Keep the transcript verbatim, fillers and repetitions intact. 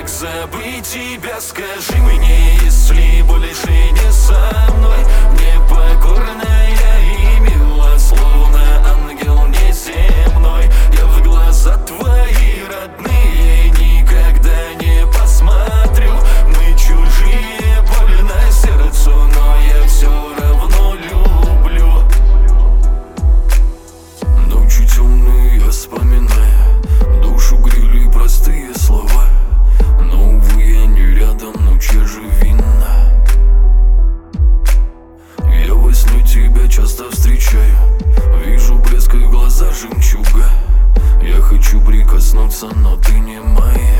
как забыть тебя? Скажи мне, если больше не со мной. Мне покорная и мила, словно ангел неземной. Я в глаза твои родные никогда не посмотрю. Мы чужие, больно сердцу, но я все равно люблю. Ночи темные, я вспоминая, душу грели простые слова. Но, увы, я не рядом, ночь я же винна. Я во сне тебя часто встречаю, вижу блеск в глаза жемчуга. Я хочу прикоснуться, но ты не моя.